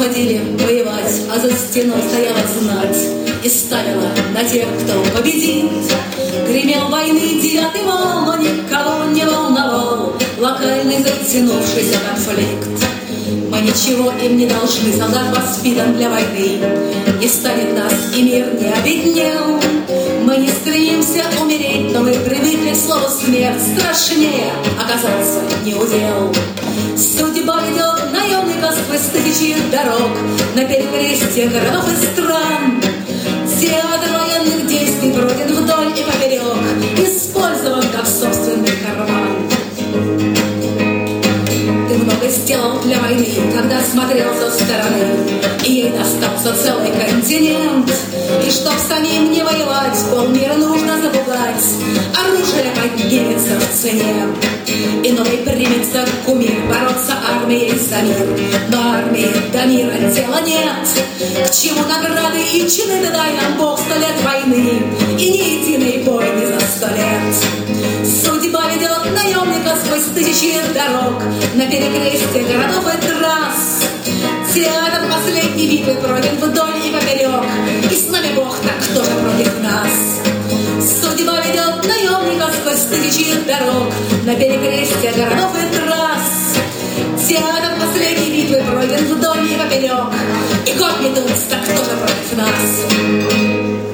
уходили воевать, а за стеной стояла знать и ставила на тех, кто победит. Гремел войны 9-й вал, но никого не волновал локальный затянувшийся конфликт. Мы ничего им не должны, солдат воспитан для войны, не станет нас, и мир не обеднел. Мы не стремимся умереть, но мы привыкли к слову смерть. Страшнее оказаться не удел. Судьба ведет наемников сквозь тысячи дорог, на перекрестье городов и стран. Театр военных действий пройден вдоль и поперек, использован как собственный карман. Ты много сделал для войны, когда смотрел со стороны, и ей достался целый континент. И чтоб самим не воевать, полмира нужно запугать, оружие поднимется в цене. И новый примется кумир, бороться армией за мир. Но армии до мира дела нет. К чему награды и чины, да дай нам Бог 100 лет войны и ни единой бойни за 100 лет. Судьба ведет наемника сквозь тысячи дорог, на перекрестье городов и трасс. Театр последней битвы пройден вдоль и поперек, и с нами Бог, так кто же против нас? Судьба ведет наемника сквозь тысячи дорог, на перекрестье городов и трасс. Театр последней битвы пройден вдоль и поперек,